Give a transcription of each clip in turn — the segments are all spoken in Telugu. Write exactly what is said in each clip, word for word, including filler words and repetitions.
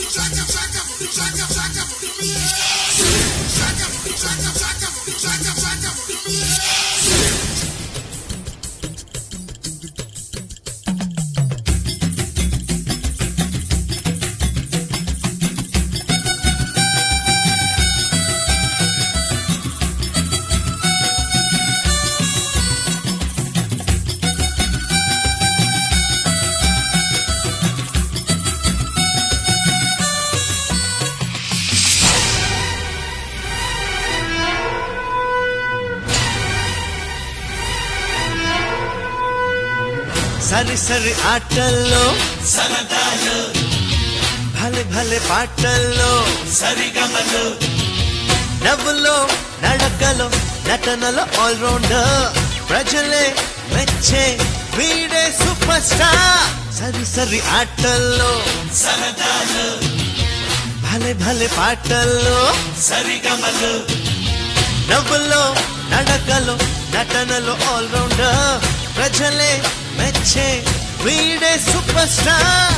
సరి సరి ఆటల్లో సరదాలు, భలే భలే పాటల్లో సరిగమలు, నవ్వులో నడకలో నటనలో ఆల్ రౌండర్, ప్రజలే మెచ్చే వీడే సూపర్ స్టార్. సరి సరి ఆటల్లో సరదాలు, భలే భలే పాటల్లో సరిగమలు, నవ్వులో నడకలో నటనలో ఆల్ రౌండర్, ప్రజలే మెచ్చే వీడే super star.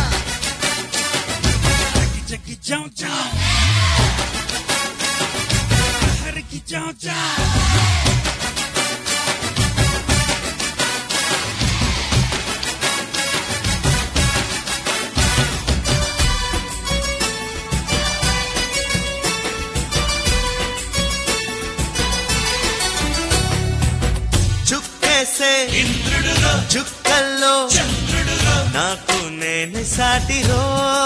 Jackie John John, Ricky John John. చుక్కేసే ఇంద్రుడులో, చుక్కల్లో చంద్రుడులో, నాకు నేను సాటిరో,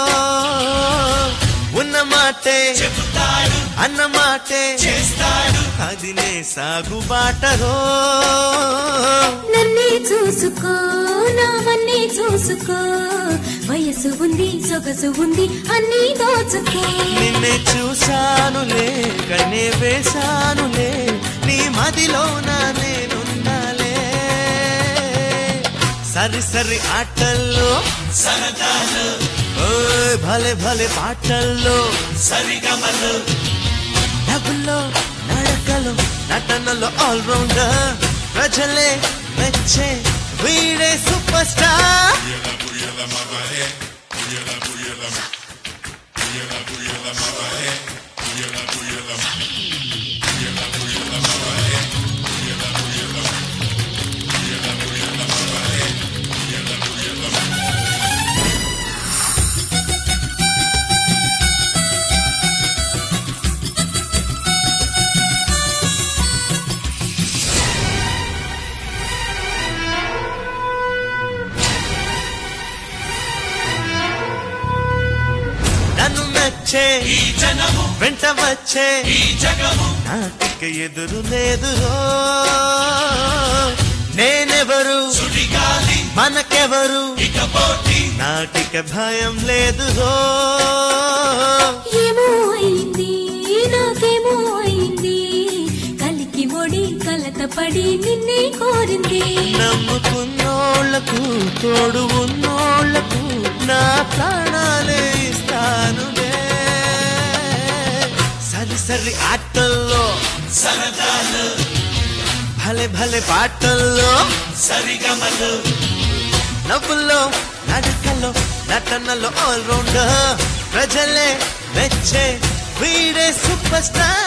ఉన్న మాటే చెబుతాడు, అన్న మాటే చేస్తాడు, అది నే సాగుబాటరో. నన్నే చూసుకో నావన్నీ చూసుకో, వయసు ఉంది సొగసు ఉంది అన్నీ దోచుకో. నిన్నే చూశానులే కన్నే వేశానులే, నీ మదిలో నా నేనున్నాలే. సరి సరి ఆటల్లో సరదాలు, ఓయ్ భలే భలే పాటల్లో సరిగమలు, నవ్వుల్లో నడకలు నటనలో ఆల్ రౌండర్, ప్రజలే మెచ్చే వీడే సూపర్ స్టార్. నన్ను మెచ్చే ఈ జనము, వెంట వచ్చే ఈ జగము, నాటిక ఎదురు లేదురో. నేనెవరు సుడిగాలి, మనకెవరు ఇక పోటీ, నాటిక భయం లేదురో. ఏమో అయింది నాకేమో అయింది, కలికి మొడి కలత పడి నిన్నే కోరింది. నమ్ముకున్నోళ్లకు తోడు ఉన్నోళ్లకు నా ప్రాణాలే ఇస్తానులే. సరి సరి ఆటల్లో సరదాలు, భలే భలే పాటల్లో సరిగమలు, నవ్వుల్లో నడకల్లో నటనలో ఆల్ రౌండర్, ప్రజలే మెచ్చే వీడే సూపర్ స్టార్.